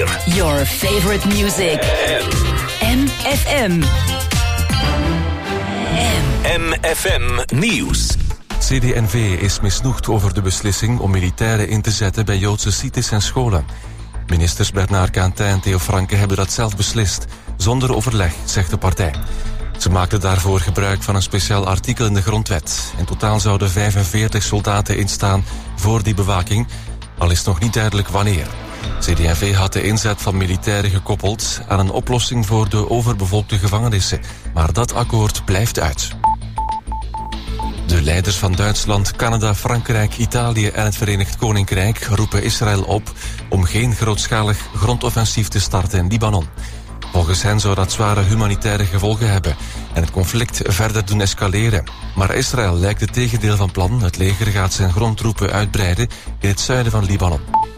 4. Your favorite music. MFM. MFM Nieuws. CD&V is misnoegd over de beslissing om militairen in te zetten bij Joodse sites en scholen. Ministers Bernard Quentin en Theo Franke hebben dat zelf beslist, zonder overleg, zegt de partij. Ze maakten daarvoor gebruik van een speciaal artikel in de grondwet. In totaal zouden 45 soldaten instaan voor die bewaking, al is nog niet duidelijk wanneer. CD&V had de inzet van militairen gekoppeld aan een oplossing voor de overbevolkte gevangenissen, maar dat akkoord blijft uit. De leiders van Duitsland, Canada, Frankrijk, Italië en het Verenigd Koninkrijk roepen Israël op om geen grootschalig grondoffensief te starten in Libanon. Volgens hen zou dat zware humanitaire gevolgen hebben en het conflict verder doen escaleren. Maar Israël lijkt het tegendeel van plan. Het leger gaat zijn grondtroepen uitbreiden in het zuiden van Libanon.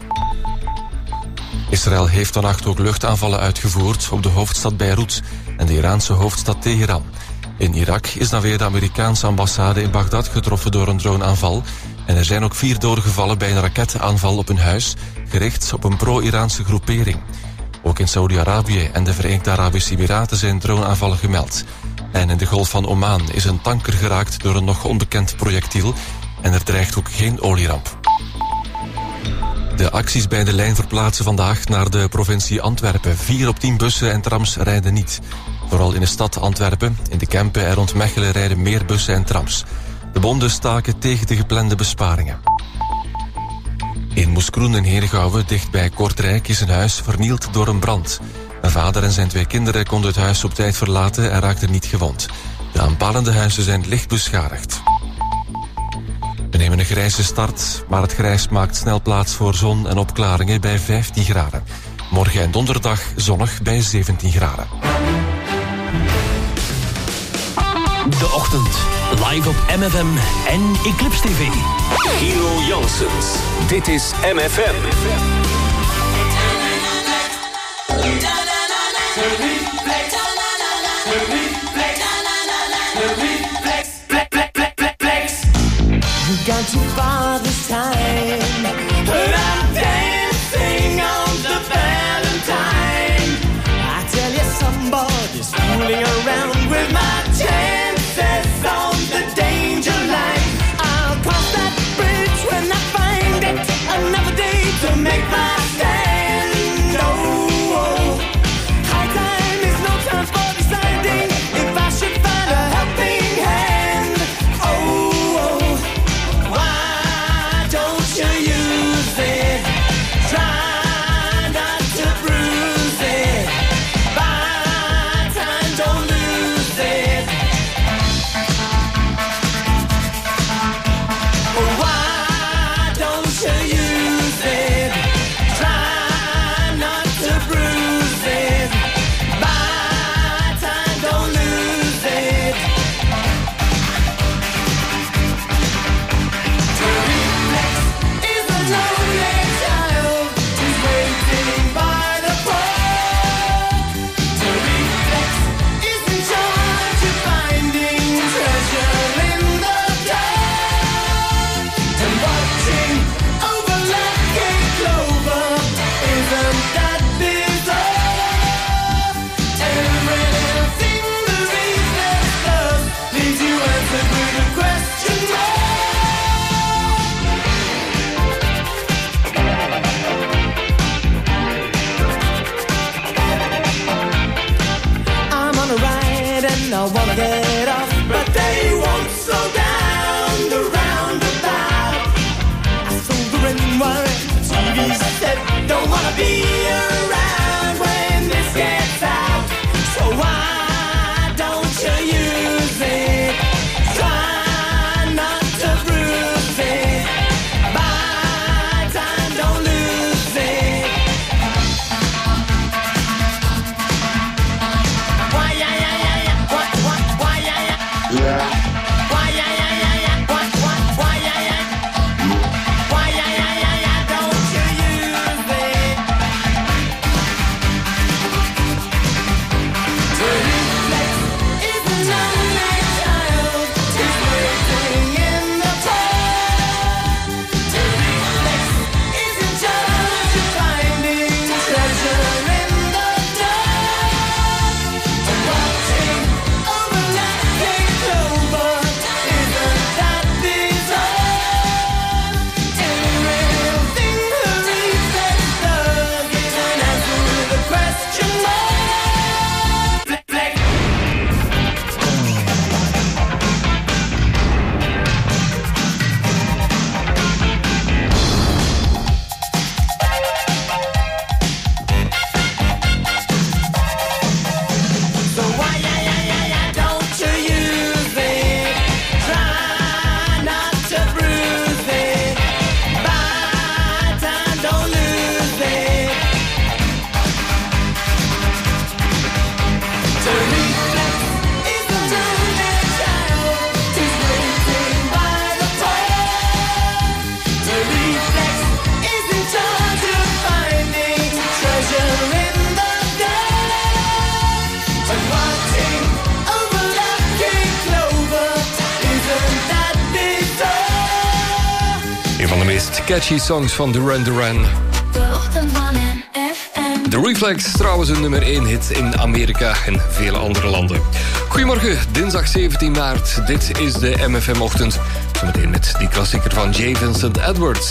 Israël heeft vannacht ook luchtaanvallen uitgevoerd op de hoofdstad Beirut en de Iraanse hoofdstad Teheran. In Irak is dan weer de Amerikaanse ambassade in Bagdad getroffen door een droneaanval. En er zijn ook 4 doden gevallen bij een raketaanval op een huis, gericht op een pro-Iraanse groepering. Ook in Saudi-Arabië en de Verenigde Arabische Emiraten zijn droneaanvallen gemeld. En in de Golf van Oman is een tanker geraakt door een nog onbekend projectiel en er dreigt ook geen olieramp. De acties bij de lijn verplaatsen vandaag naar de provincie Antwerpen. 4 op 10 bussen en trams rijden niet. Vooral in de stad Antwerpen, in de Kempen en rond Mechelen rijden meer bussen en trams. De bonden staken tegen de geplande besparingen. In Moeskroen in Henegouwen, dicht bij Kortrijk, is een huis vernield door een brand. Een vader en zijn 2 kinderen konden het huis op tijd verlaten en raakten niet gewond. De aanpalende huizen zijn licht beschadigd. We nemen een grijze start, maar het grijs maakt snel plaats voor zon en opklaringen bij 15 graden. Morgen en donderdag zonnig bij 17 graden. De ochtend, live op MFM en Eclipse TV. Gino Janssens, dit is MFM. You got too far this time, but I'm dancing on the Valentine. I tell you somebody's fooling around with my chances on the danger line. I'll cross that bridge when I find it, another day to make my stand. Oh, high time is no time for deciding if I should find a helping hand. Oh, why don't you use it? Try not to bruise it. Buy time, don't lose it. Why don't you use it? Try not to bruise it. Buy time, don't lose it. To reflex is a lonely child who's waiting by the pole. To reflex is in charge of finding treasure in the dark. And watching over lucky clover, isn't that bizarre? Everything the reason does leaves you answered with a question mark. I'm on a ride and I wanna get off, but they won't slow down the roundabout. I sold the ring wire, TV set, don't wanna be around when this gets out. So why don't you use it? Try not to bruise it. Buy time, don't lose it. Why, yeah, yeah, yeah, yeah. Why, Een van de meest catchy songs van Duran Duran. The Reflex, trouwens een nummer 1 hit in Amerika en vele andere landen. Goedemorgen, dinsdag 17 maart. Dit is de MFM-ochtend. Zometeen met die klassieker van J. Vincent Edwards.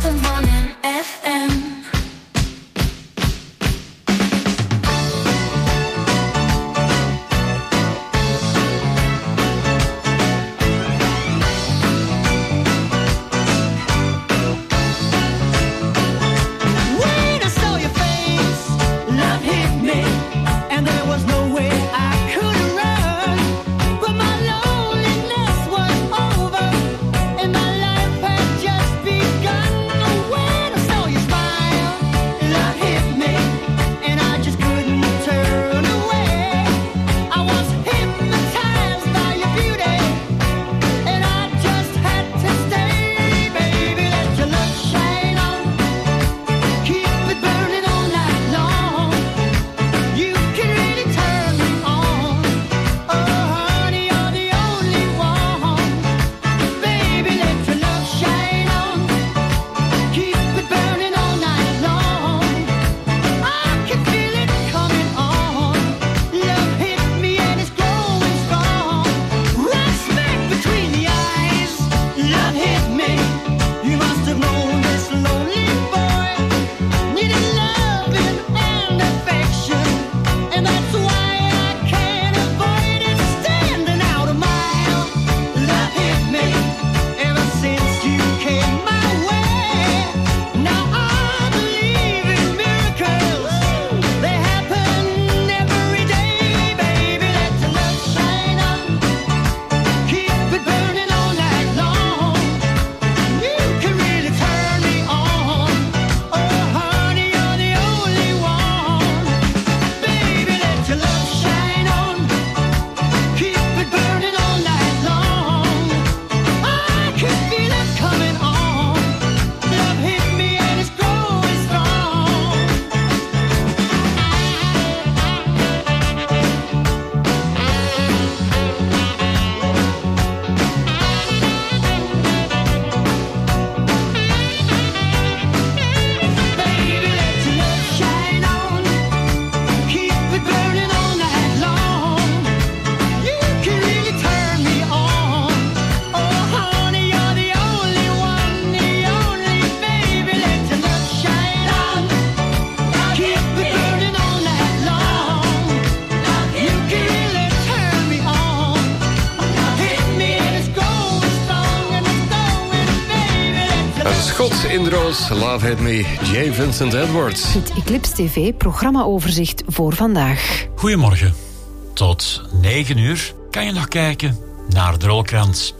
In de Roos, Love Hit Me, J. Vincent Edwards. Het Eclipse TV programmaoverzicht voor vandaag. Goedemorgen. Tot 9 uur kan je nog kijken naar de Rolkrans.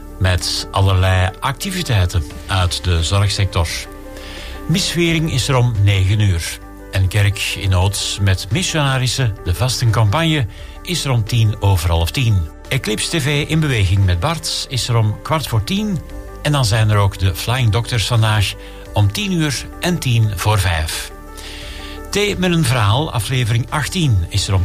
Met allerlei activiteiten uit de zorgsector. Misvering is er om 9 uur. En Kerk in Nood met missionarissen, de vastencampagne, is er om 10:10. Eclipse TV in beweging met Bart is er om 10:15. En dan zijn er ook de Flying Doctors vandaag om 10 uur en 10:05. Thee met een verhaal, aflevering 18, is er om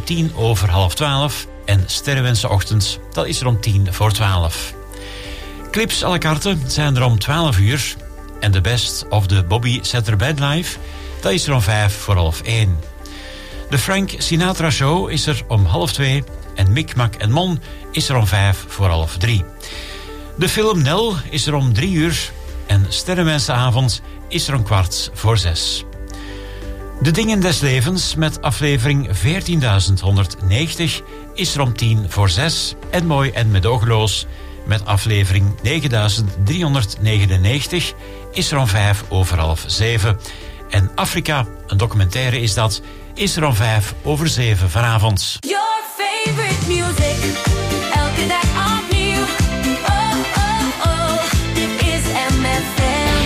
10:11. En Sterrenwensenochtend, dat is er om 10:12. Clips à la carte zijn er om 12 uur. En de Best of the Bobby Setter Band Live, dat is er om 1:05. De Frank Sinatra Show is er om 1:30. En Mick, Mac en Mon is er om 2:55. De film Nel is er om 3 uur. En Sterrenwensenavond is er om 6:15. De Dingen des Levens met aflevering 14.190 is er om 5:50. En Mooi en Medogeloos met aflevering 9.399 is er om 6:05. En Afrika, een documentaire is dat, is er om 6:05 vanavond. Your favorite music, elke dag opnieuw. Oh, oh, oh, dit is MFM.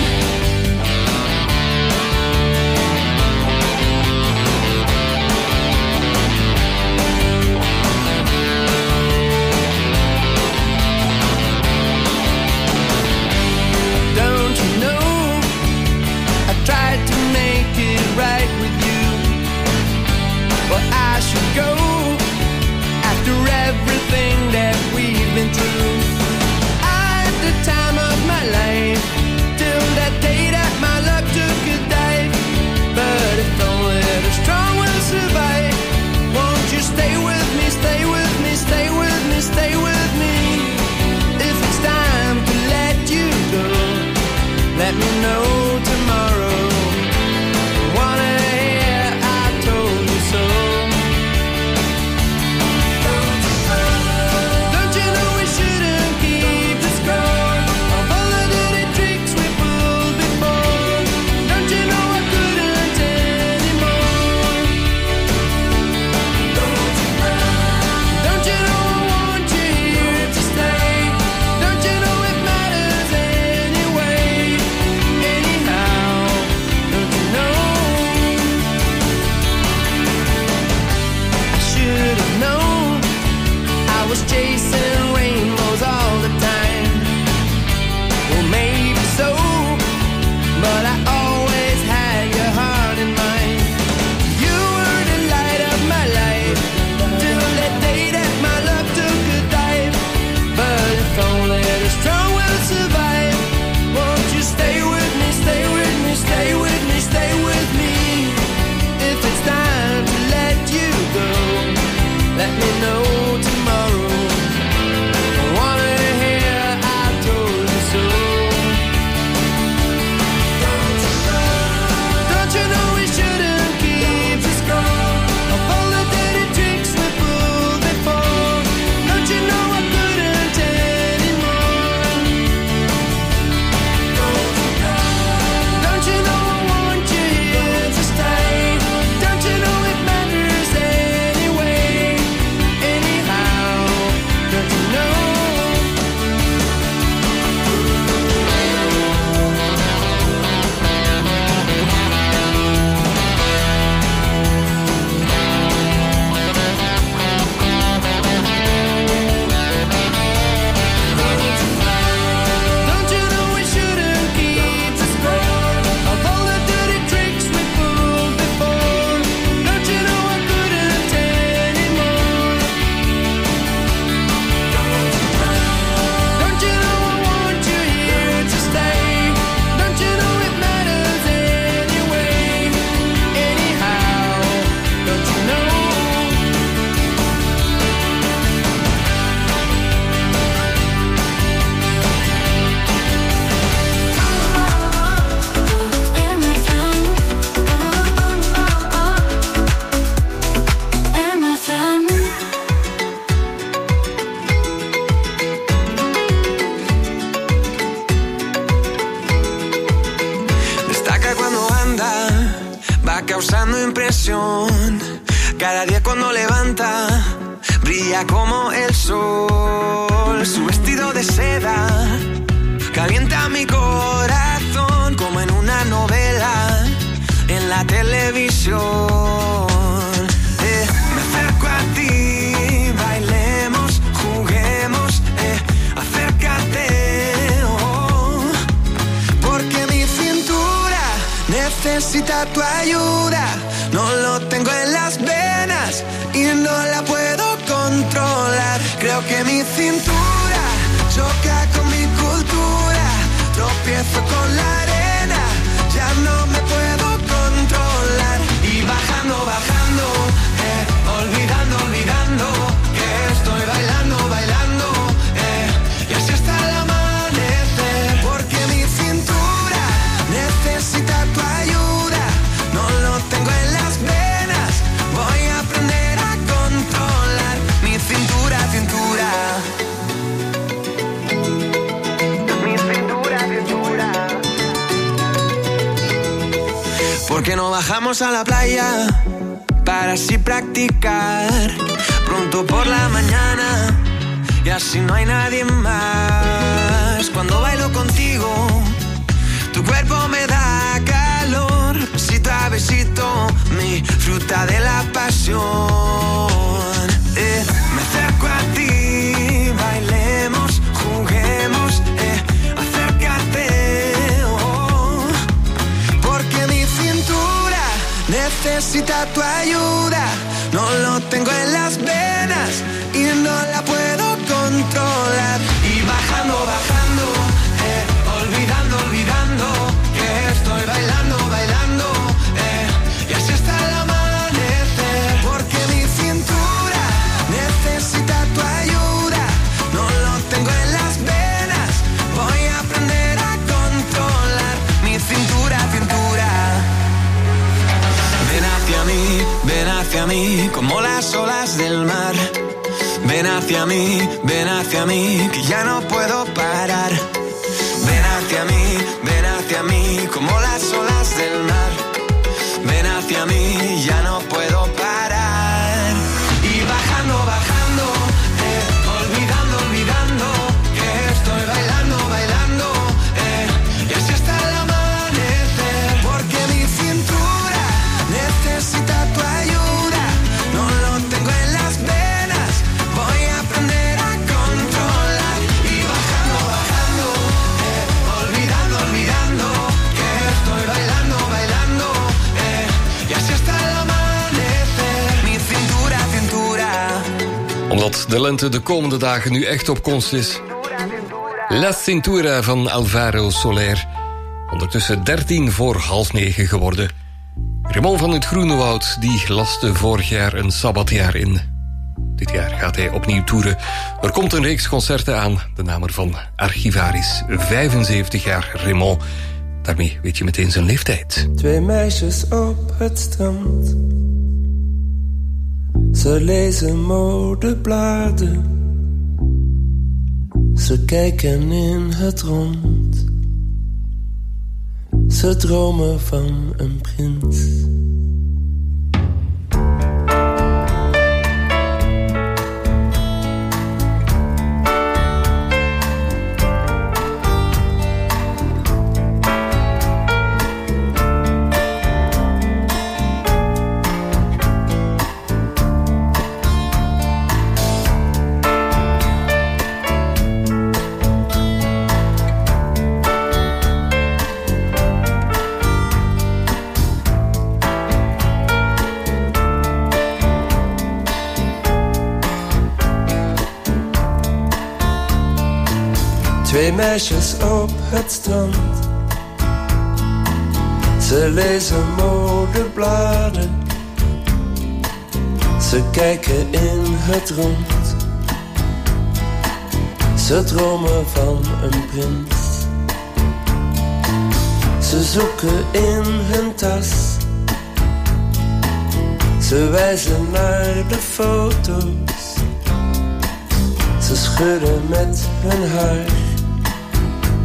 Don't you know, I tried to make it right with you, but I should go after every causando impresión. Cada día cuando levanta, brilla como el sol. Su vestido de seda calienta mi corazón como en una novela en la televisión. Me acerco a ti, bailemos, juguemos, acércate, oh, porque mi cintura necesita tu ayuda. No lo tengo en las venas y no la puedo controlar. Creo que mi cintura choca con mi cultura. Tropiezo con la arena, ya no me puedo controlar. Y bajando, bajando, olvidando, olvidando que estoy bailando, bailando, y así hasta el amanecer. Porque mi cintura necesita tu ayuda. No lo tengo en las venas, voy a aprender a controlar mi cintura, cintura. Mi cintura, cintura. ¿Por qué no bajamos a la playa para así practicar pronto por la mañana y así no hay nadie más? Cuando bailo contigo, tu cuerpo me da calor, besito a besito, mi fruta de la pasión. Me acerco a ti, bailemos, juguemos, acércate, oh, porque mi cintura necesita tu ayuda. No lo tengo en las venas y no la puedo controlar. Y bajando, bajando, olvidando, olvidando que estoy bailando, bailando, y así hasta el amanecer. Porque mi cintura necesita tu ayuda. No lo tengo en las venas, voy a aprender a controlar mi cintura, cintura. Ven hacia mí, como las olas del mar. Ven hacia mí, que ya no puedo parar. Ven hacia mí, como las olas del mar. Ven hacia mí, ya no puedo parar. Y bajando, bajando, olvidando, olvidando que estoy bailando, bailando, y así hasta el amanecer. Porque mi cintura necesita tu ayuda. No lo tengo en las venas, voy a aprender a controlar. Y bajando, bajando, olvidando, olvidando que estoy bailando, bailando, y así hasta el amanecer. Mi cintura, cintura. Omdat de lente de komende dagen nu echt op komst is. La Cintura van Alvaro Soler. Ondertussen 9:13 geworden. Raymond van het Groenewoud die laste vorig jaar een sabbatjaar in. Dit jaar gaat hij opnieuw toeren. Er komt een reeks concerten aan. De naam ervan Archivaris. 75 jaar Raymond. Daarmee weet je meteen zijn leeftijd. 2 meisjes op het strand. Ze lezen modebladen. Ze kijken in het rond. Ze dromen van een prins. Twee meisjes op het strand. Ze lezen modebladen. Ze kijken in het rond. Ze dromen van een prins. Ze zoeken in hun tas. Ze wijzen naar de foto's. Ze schudden met hun haar.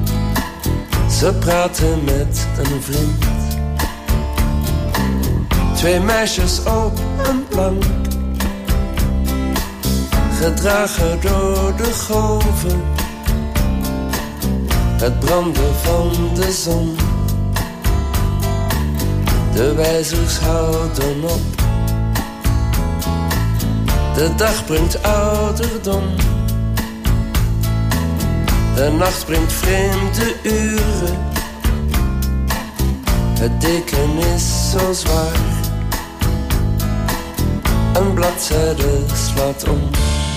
Ze praten met een vriend. 2 meisjes op een plank, gedragen door de golven, het branden van de zon. De wijzers houden op, de dag brengt ouderdom, de nacht brengt vreemde uren. Het deken is zo zwaar, een bladzijde slaat om.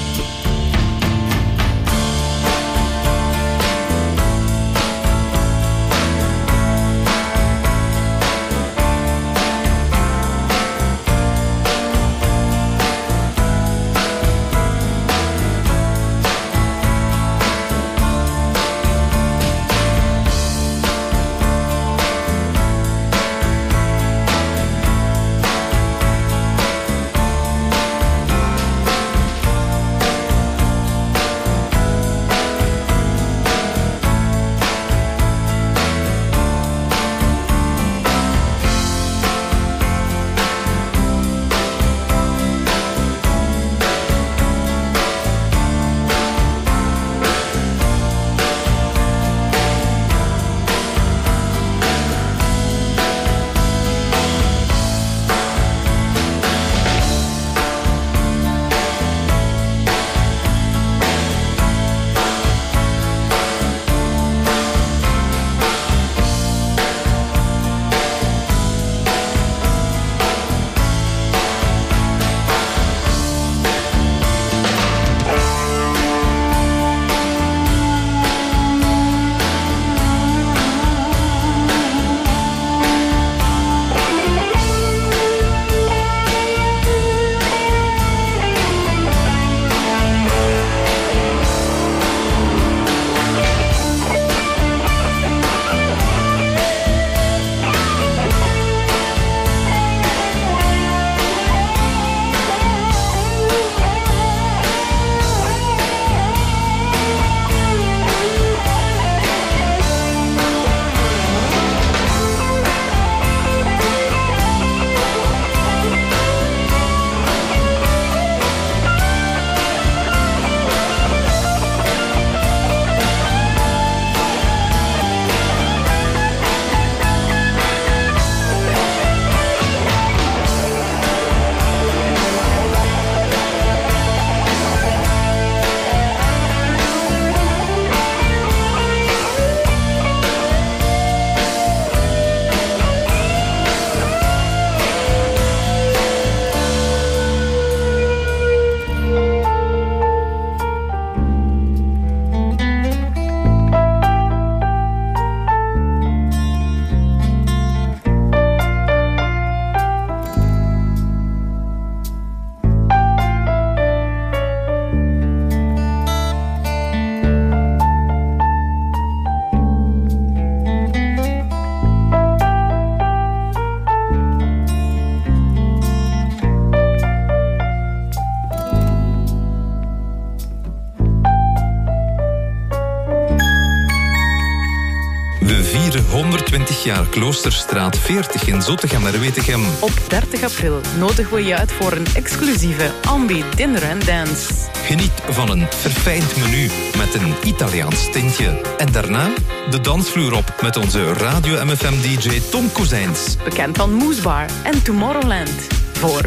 We vieren 120 jaar Kloosterstraat 40 in Zottegem-Merwetegem. Op 30 april nodigen we je uit voor een exclusieve Ambi Dinner and Dance. Geniet van een verfijnd menu met een Italiaans tintje. En daarna de dansvloer op met onze Radio MFM-dj Tom Kozijns. Bekend van Moesbar en Tomorrowland. Voor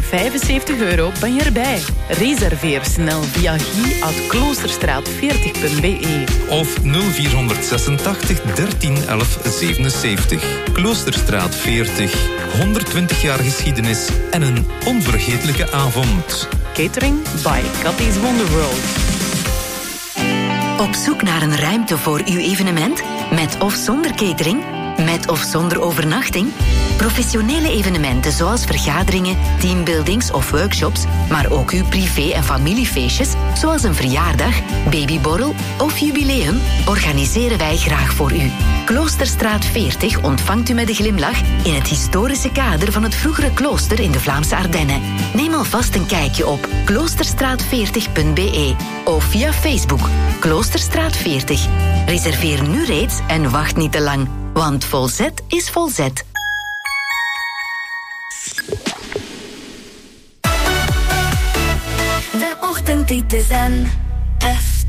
€75 ben je erbij. Reserveer snel via guy@kloosterstraat40.be of 0486 13 11 77. Kloosterstraat 40. 120 jaar geschiedenis en een onvergetelijke avond. Catering by Cathy's Wonderworld. Op zoek naar een ruimte voor uw evenement? Met of zonder catering? Met of zonder overnachting? Professionele evenementen zoals vergaderingen, teambuildings of workshops, maar ook uw privé- en familiefeestjes, zoals een verjaardag, babyborrel of jubileum, organiseren wij graag voor u. Kloosterstraat 40 ontvangt u met een glimlach in het historische kader van het vroegere klooster in de Vlaamse Ardennen. Neem alvast een kijkje op kloosterstraat40.be of via Facebook Kloosterstraat 40. Reserveer nu reeds en wacht niet te lang, want vol zet is vol zet. Authentitis NF.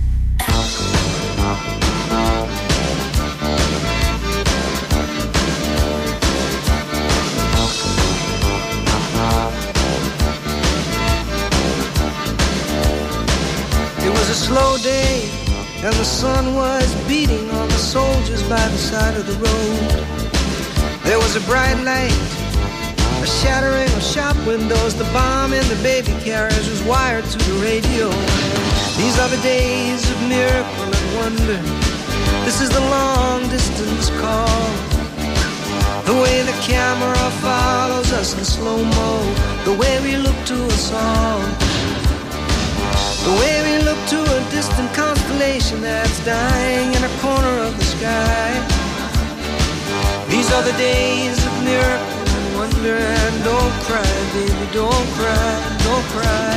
It was a slow day, and the sun was beating on the soldiers by the side of the road. There was a bright light, a shattering of shop windows. The bomb in the baby carriage was wired to the radio. These are the days of miracle and wonder. This is the long distance call. The way the camera follows us in slow-mo, the way we look to us all, the way we look to a distant constellation that's dying in a corner of the sky. These are the days of miracle and wonder. And don't cry, baby, don't cry, don't cry.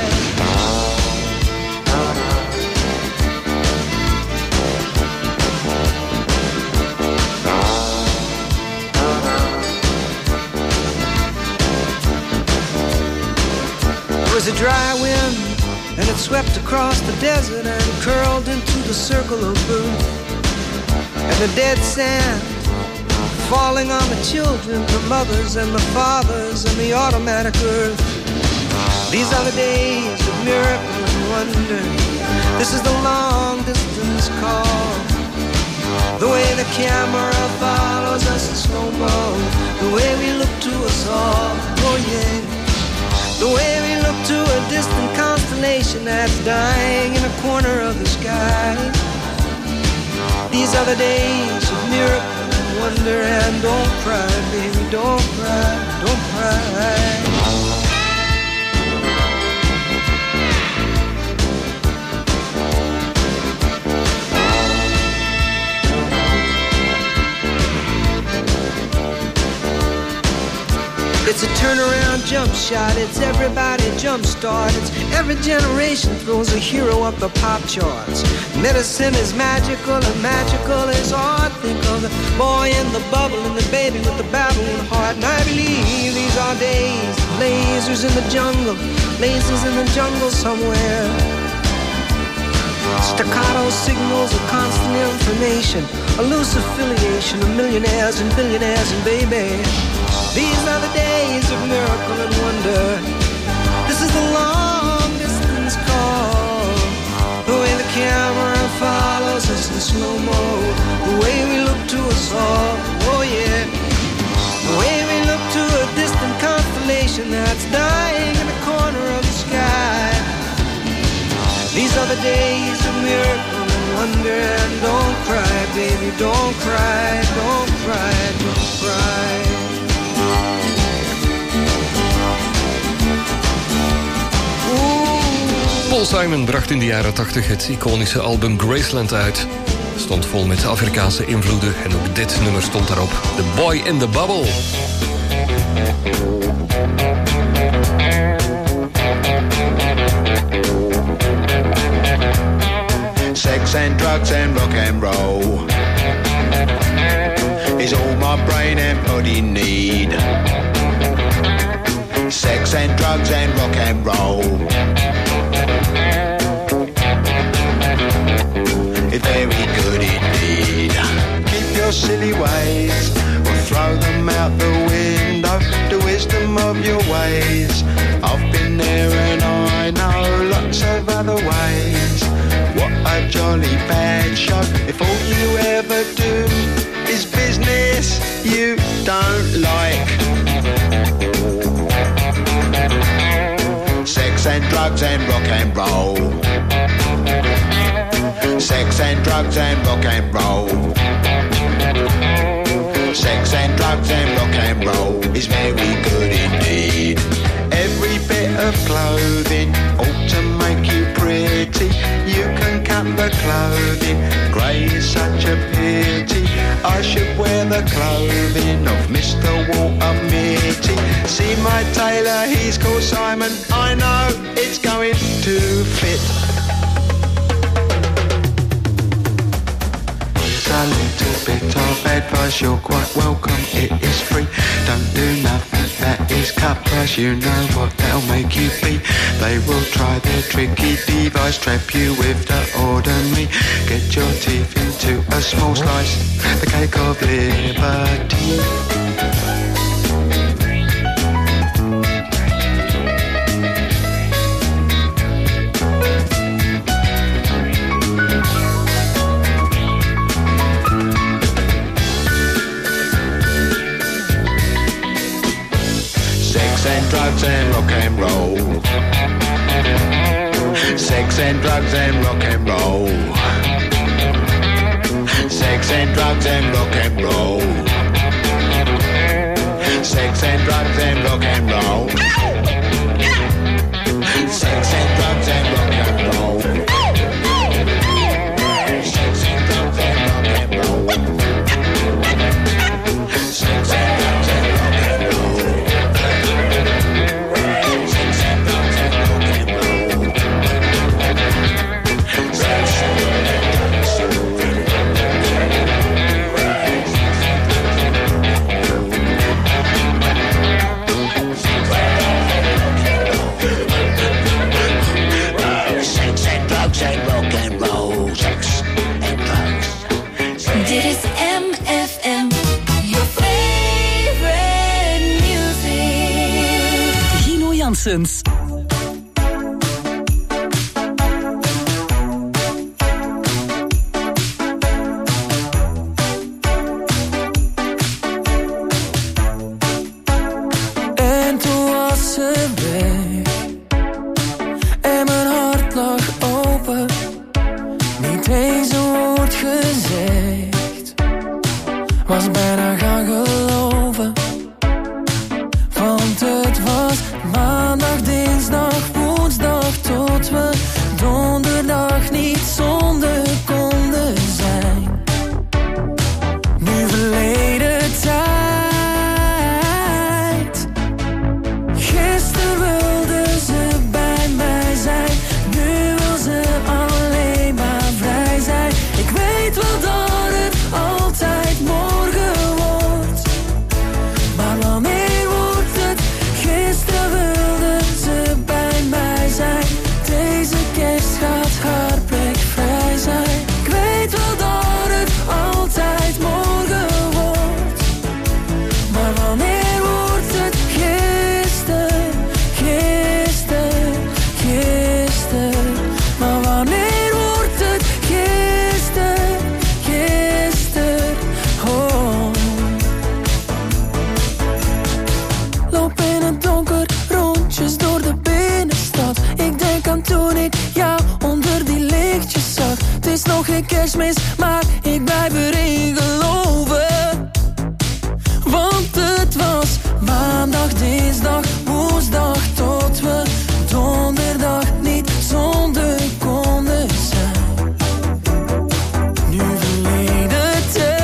It was a dry wind, and it swept across the desert and curled into the circle of blue. And the dead sand falling on the children, the mothers and the fathers and the automatic earth. These are the days of miracle and wonder. This is the long distance call. The way the camera follows us in slow-mo, the way we look to us all, oh yeah. The way we look to a distant constellation that's dying in a corner of the sky. These are the days of miracle and wonder. And don't cry, baby, don't cry, don't cry. It's a turnaround jump shot, it's everybody jump start. It's every generation throws a hero up the pop charts. Medicine is magical and magical is art. Think of the boy in the bubble and the baby with the babbling heart. And I believe these are days of lasers in the jungle, lasers in the jungle somewhere. Staccato signals of constant information, a loose affiliation of millionaires and billionaires and baby. These are the days of miracle and wonder. This is the long distance call. The way the camera follows us in slow-mo, the way we look to us all, oh yeah. The way we look to a distant constellation that's dying in the corner of the sky. These are the days of miracle and wonder. And don't cry, baby, don't cry, don't cry, don't cry. Paul Simon bracht in de jaren 80 het iconische album Graceland uit. Stond vol met Afrikaanse invloeden en ook dit nummer stond daarop. The Boy in the Bubble. Sex and drugs and rock and roll is all my brain and body need. Sex and drugs and rock and roll, it's very good indeed. Keep your silly ways or throw them out the window. The wisdom of your ways, I've been there and I know lots of other ways. What a jolly bad show if all you ever do is business you don't like. Sex and drugs and rock and roll. Sex and drugs and rock and roll. Sex and drugs and rock and roll is very good indeed. Every bit of clothing ought to make you pretty. You can cut the clothing, grey is such a pity. I should wear the clothing of Mr. Walter Mitty. See my tailor, he's called Simon. I know it's going to fit. a little bit of advice, you're quite welcome, it is free. Don't do nothing that is cut price, you know what they'll make you be. They will try their tricky device, trap you with the ordinary. Get your teeth into a small slice, the cake of liberty. And drugs and rock and roll. Sex and drugs and rock and roll. Sex and drugs and rock and roll. Sex and drugs and rock and roll. Sex and drugs and rock and roll. Sex and drugs and rock and roll. Sex and drugs and rock and roll. Dit is MFM, your favorite music. Gino Janssens. En toen was ze weg en mijn hart lag open. Niet eens een woord gezegd, was bijna gaan geloven. Want het was maandag, dinsdag, woensdag, tot we donderdag niet zonder konden zijn. Nu verleden tijd. Gisteren wilde ze bij mij zijn, nu wil ze alleen maar vrij zijn. Ik weet wel dat het altijd morgen wordt, maar wanneer wordt het? Gisteren wilde ze bij mij zijn, deze kerst gaat haar plek vrij zijn. Ik weet wel dat het altijd morgen wordt, maar wanneer wordt het? Gisteren, gisteren, gisteren. Maar wanneer wordt het? Gisteren, gisteren, oh. Loop in het donker, rondjes door de binnenstad. Ik denk aan toen ik jou onder die lichtjes zag. Het is nog geen kerstmis, maar ik blijf erin geloven. Want het was maandag, dinsdag, woensdag, tot we donderdag niet zonder konden zijn. Nu verleden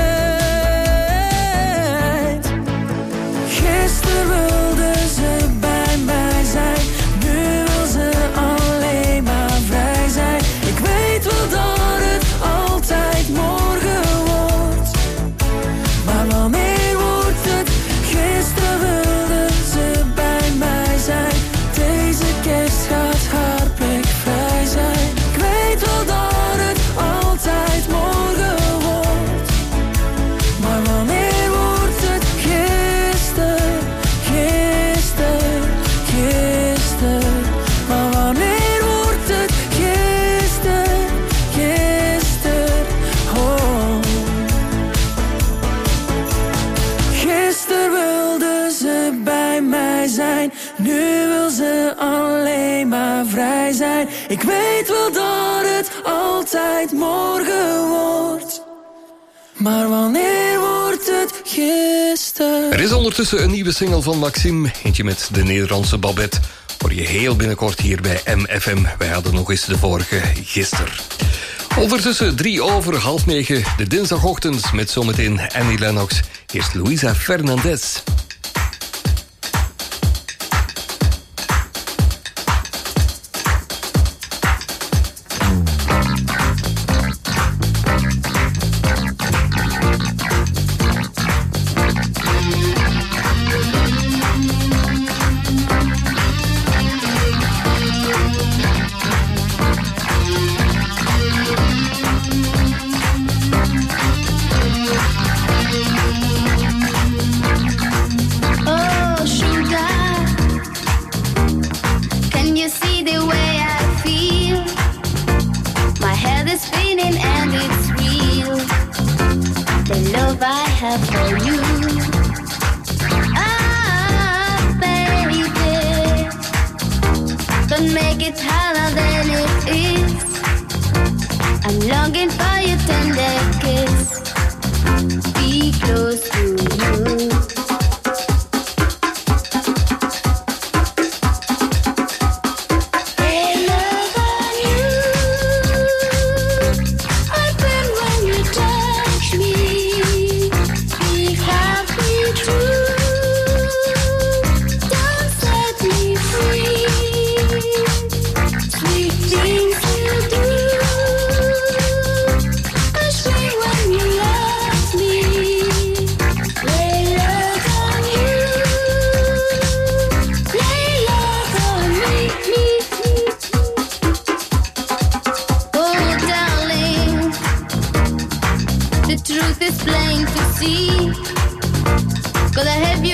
tijd. Gisteren wilde ze bij mij zijn, nu wil ze alleen maar vrij zijn. Ik weet wel dat het altijd morgen wordt, maar wanneer wordt het? Gisteren wilde ze bij mij zijn, deze kerst gaat haar plek vrij zijn. Ik weet wel dat het altijd morgen wordt, maar wanneer wordt het? Gisteren, gisteren, gisteren. Maar wanneer wordt het? Gisteren, gisteren, oh. Gisteren wilde ze bij mij zijn, nu wil ze alleen maar vrij zijn. Ik weet wel dat het altijd morgen wordt, maar wanneer wordt het? Gisteren. Er is ondertussen een nieuwe single van Maxime, eentje met de Nederlandse Babette. Hoor je heel binnenkort hier bij MFM. Wij hadden nog eens de vorige gisteren. Ondertussen 9:03, de dinsdagochtend met zometeen Annie Lennox. Eerst Luisa Fernandez.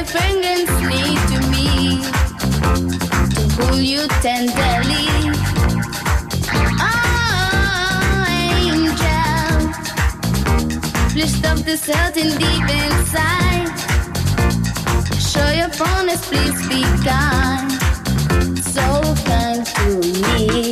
fingers need to me to pull you tenderly. Oh, angel, please stop this hurting deep inside. Show your fondness, please be kind, so kind to me.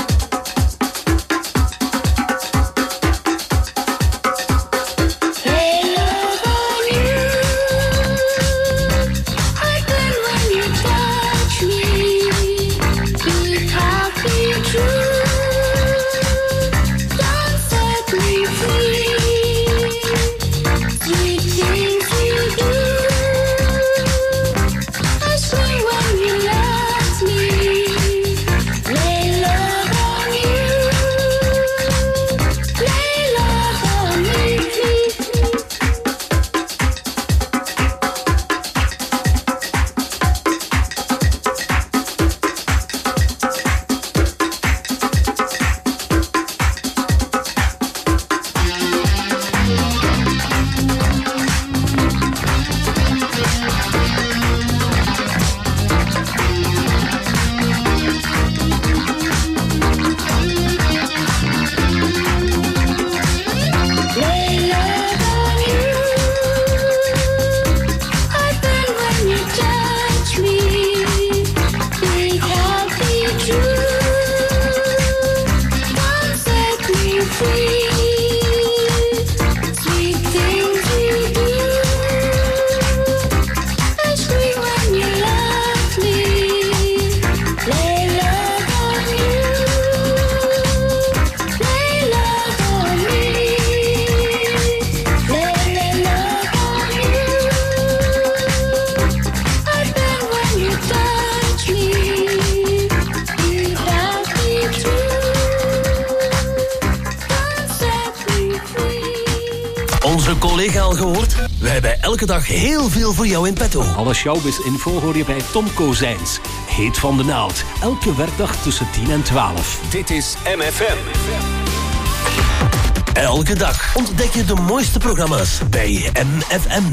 Elke dag heel veel voor jou in petto. Alle showbiz-info hoor je bij Tom Kozijns. Heet van de naald. Elke werkdag tussen 10 en 12. Dit is MFM. Elke dag ontdek je de mooiste programma's bij MFM.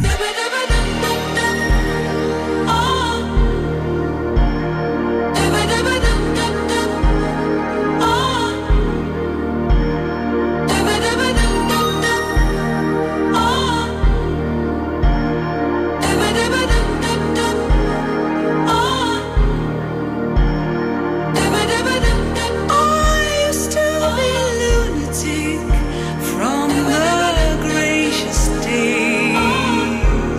From the gracious days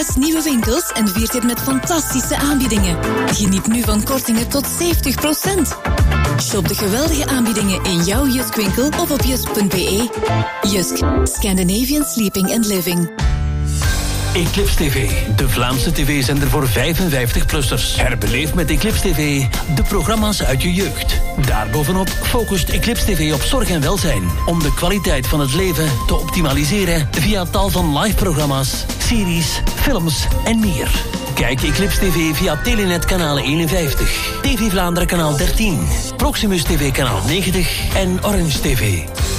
Zara's nieuwe winkels en viert dit met fantastische aanbiedingen. Geniet nu van kortingen tot 70%. Shop de geweldige aanbiedingen in jouw Jysk-winkel of op jysk.be. Jysk, Scandinavian Sleeping and Living. Eclipse TV, de Vlaamse tv-zender voor 55-plussers. Herbeleef met Eclipse TV de programma's uit je jeugd. Daarbovenop focust Eclipse TV op zorg en welzijn. Om de kwaliteit van het leven te optimaliseren via tal van live-programma's, series, films en meer. Kijk Eclipse TV via Telenet kanaal 51, TV Vlaanderen kanaal 13, Proximus TV kanaal 90 en Orange TV.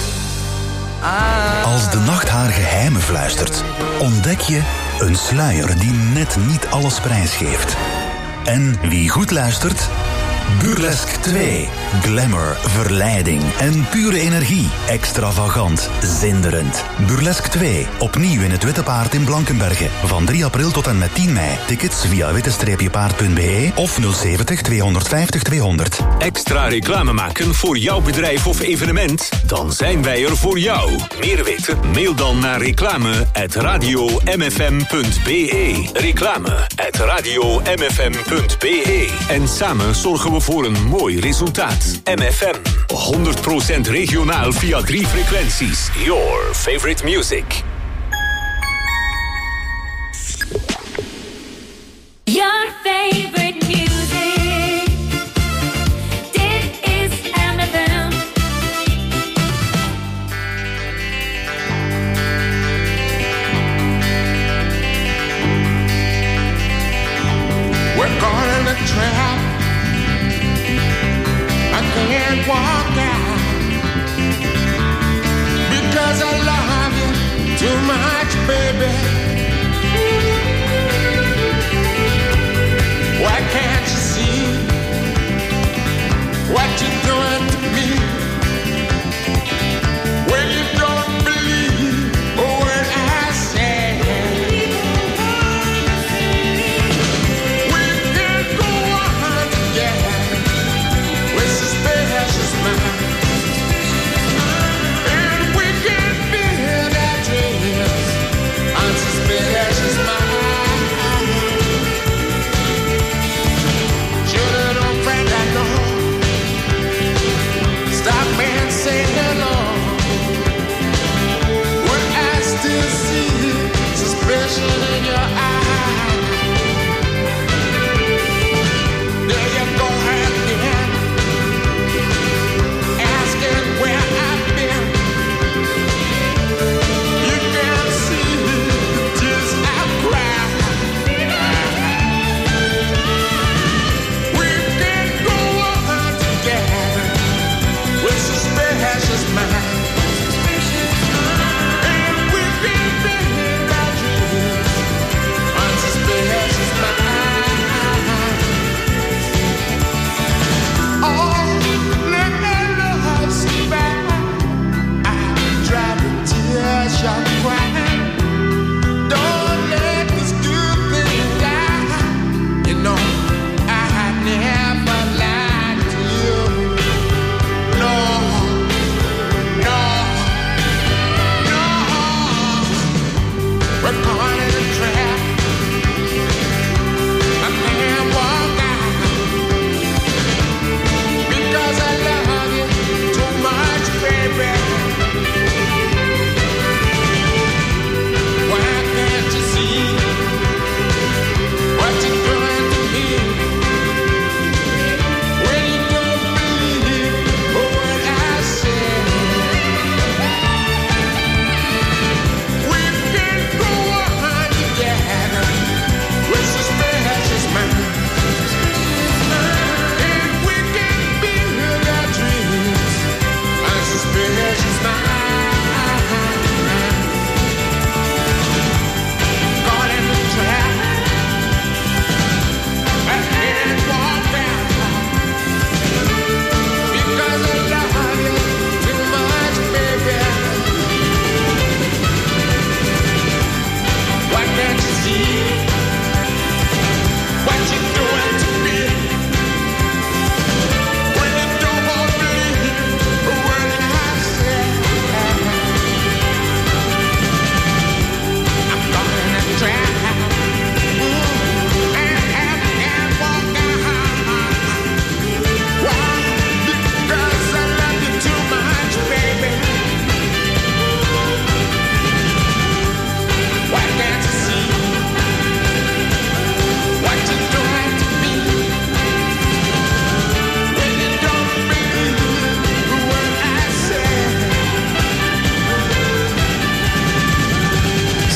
Als de nacht haar geheimen fluistert, ontdek je een sluier die net niet alles prijsgeeft. En wie goed luistert? Burlesque 2. Glamour, verleiding en pure energie. Extravagant, zinderend. Burlesque 2. Opnieuw in het Witte Paard in Blankenberge. Van 3 april tot en met 10 mei. Tickets via witte-paard.be of 070 250 200. Extra reclame maken voor jouw bedrijf of evenement? Dan zijn wij er voor jou. Meer weten? Mail dan naar reclame@radiomfm.be. Reclame@radiomfm.be. En samen zorgen we voor een mooi resultaat. MFM. 100% regionaal via 3 frequenties. Your favorite music. Your favorite music. Dit is MFM. We're caught in a trap. I can't walk out because I love you too much, baby. Why can't you see what you're doing to me? When you don't believe a word I say. We can go on together with suspicious minds, and we can build our dreams on suspicious minds.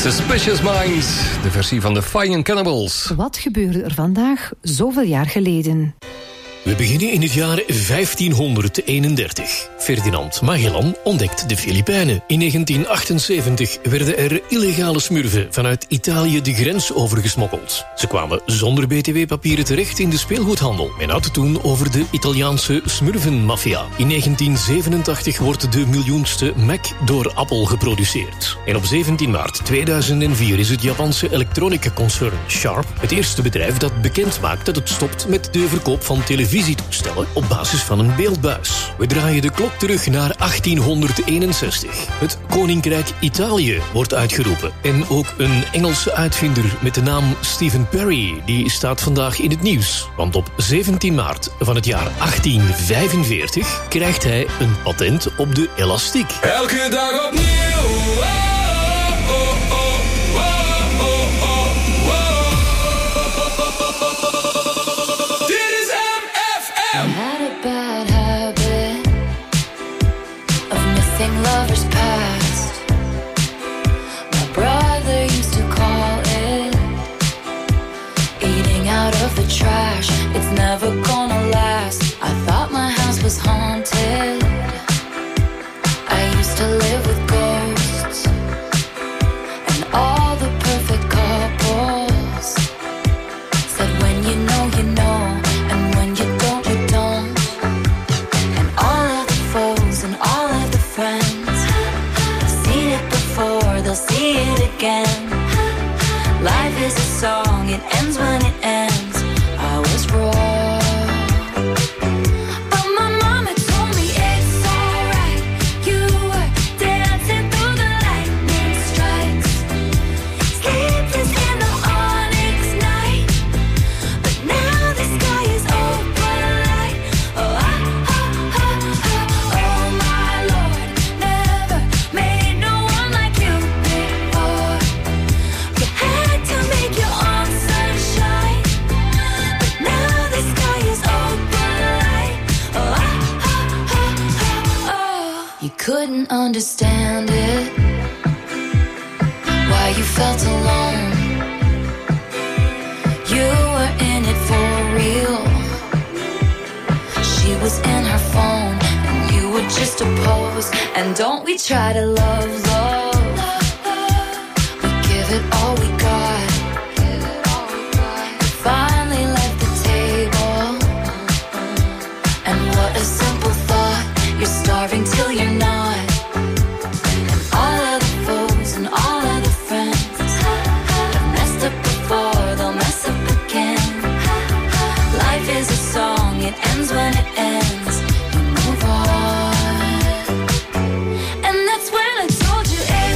Suspicious Minds, de versie van de Fine Cannibals. Wat gebeurde er vandaag zoveel jaar geleden? We beginnen in het jaar 1531. Ferdinand Magellan ontdekt de Filipijnen. In 1978 werden er illegale smurfen vanuit Italië de grens overgesmokkeld. Ze kwamen zonder btw-papieren terecht in de speelgoedhandel. Men had het toen over de Italiaanse smurfenmafia. In 1987 wordt de miljoenste Mac door Apple geproduceerd. En op 17 maart 2004 is het Japanse elektronica-concern Sharp het eerste bedrijf dat bekend maakt dat het stopt met de verkoop van televisietoestellen op basis van een beeldbuis. We draaien de klok terug naar 1861. Het Koninkrijk Italië wordt uitgeroepen. En ook een Engelse uitvinder met de naam Stephen Perry, die staat vandaag in het nieuws. Want op 17 maart van het jaar 1845 krijgt hij een patent op de elastiek. Elke dag opnieuw. Lovers past. My brother used to call it eating out of the trash. It's never gonna last. I thought my house was haunted. I used to live with ghosts and all the perfect couples said when you know, and when you don't, you don't. And all of the foes and all of the friends, they'll see it again. Life is a song, it ends when it ends. I was wrong, but my mama told me it's alright. You were dancing through the lightning strikes, sleepless in the onyx night. But now the sky is open light. Oh, oh my Lord, never made no one like you. Couldn't understand it, why you felt alone. You were in it for real. She was in her phone and you were just a pose. And don't we try to love, we give it all we got. Finally left the table, and what a simple thought. You're starving till you're not. And all of the foes and all of the friends have messed up before, they'll mess up again. Life is a song, it ends when it ends. You move on. And that's when I told you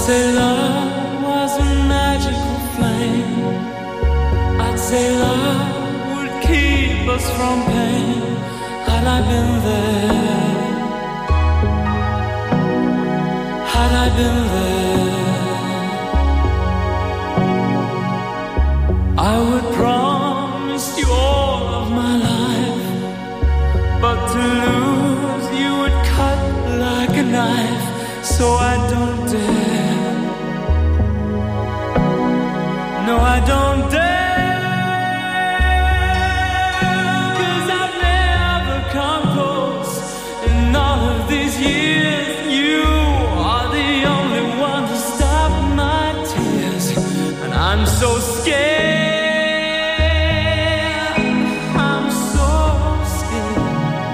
say love was a magical flame. I'd say love would keep us from pain. Had I been there, had I been there, I would promise you all of my life. But to lose you would cut like a knife. So I don't dare. No, I don't dare. 'Cause I've never come close in all of these years. You are the only one to stop my tears. And I'm so scared. I'm so scared.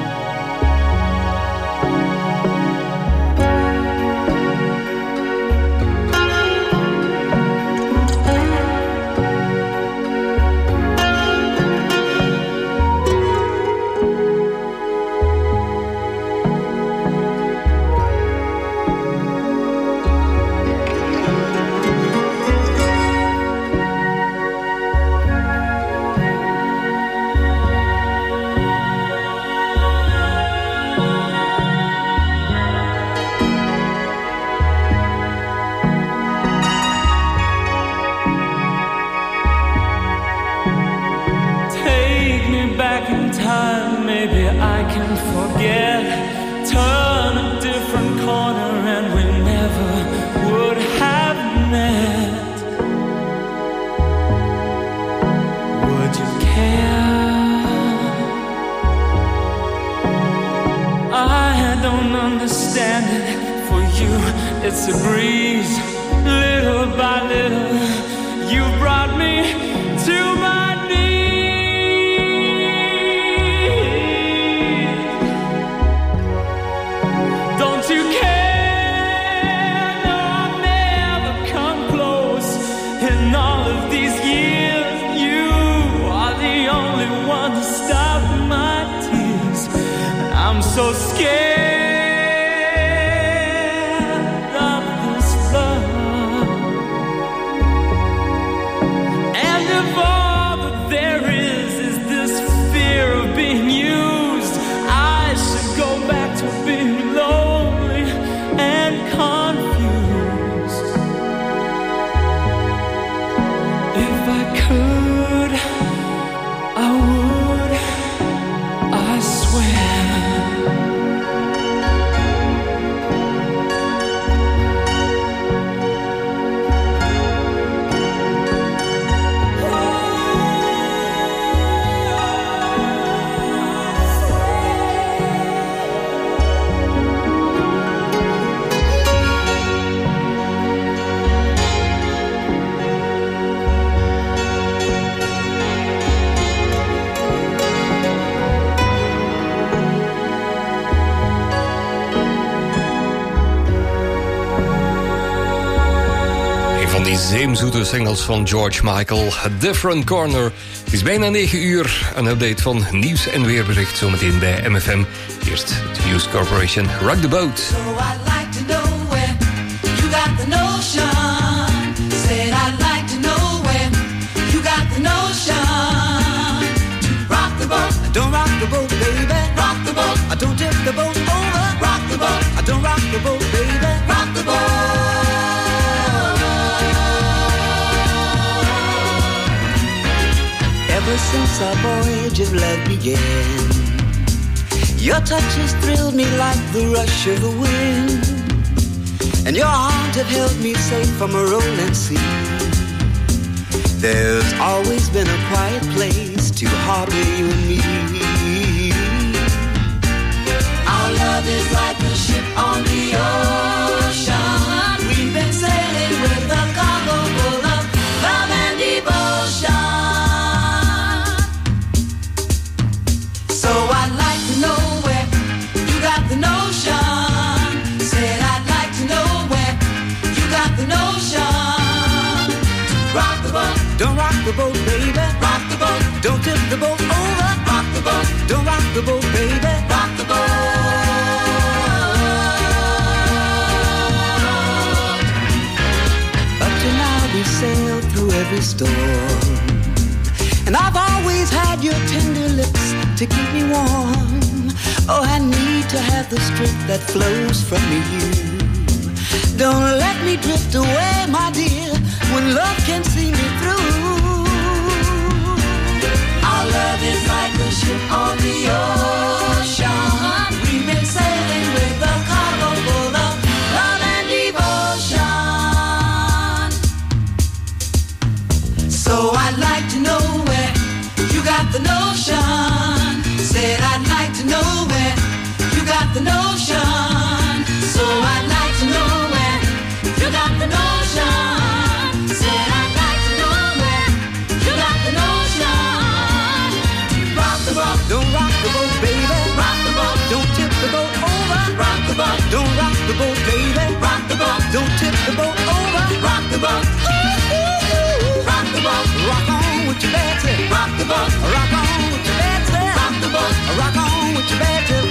Forget, turn a different corner and we never would have met. Would you care? I don't understand it. For you, it's a breeze. Little by little, you brought me to my knees. So scared of this love, and if all that there is this fear of being used, I should go back to being lonely and confused. If I could, I would, I swear. Zeemzoete singles van George Michael, A Different Corner. Het is bijna 9 uur, een update van nieuws en weerbericht zometeen bij MFM. Eerst het News Corporation, Rock the Boat. So I'd like to know where you got the notion. Said I'd like to know where you got the notion. Rock the boat, don't rock the boat, baby. Rock the boat, I don't tip the boat over. Rock the boat, I don't rock the boat, baby. Rock the boat. Ever since our voyage of love began, your touch has thrilled me like the rush of the wind, and your arms have held me safe from a rolling sea. There's always been a quiet place to harbor you and me. Our love is like a ship on the ocean. We've been sailing with a cargo full of love and devotion. So I'd like to know where you got the notion. Said I'd like to know where you got the notion. Rock the boat, don't rock the boat, baby. Rock the boat, don't tip the boat over. Rock the boat, don't rock the boat, baby. Rock the boat. every storm. And I've always had your tender lips to keep me warm. Oh, I need to have the strength that flows from you. Don't let me drift away, my dear, when love can see me through. Our love is like a ship on the ocean. We've been sailing with a cargo full of love and devotion. So I'd like to know where you got the notion. Said I'd like to know where you got the notion. So I'd like to know where you got the notion. Said I'd like to know where you got the notion. Rock the boat, don't rock the boat, baby. Rock the boat, don't tip the boat over. Rock the boat, don't rock the boat, baby. Rock the boat, don't tip the boat over. Rock the boat, ooh, ooh, ooh. Rock the boat, rock on with your bad tip. Rock the boat, rock on with your bad tip. Rock the boat, rock on with your bad tip.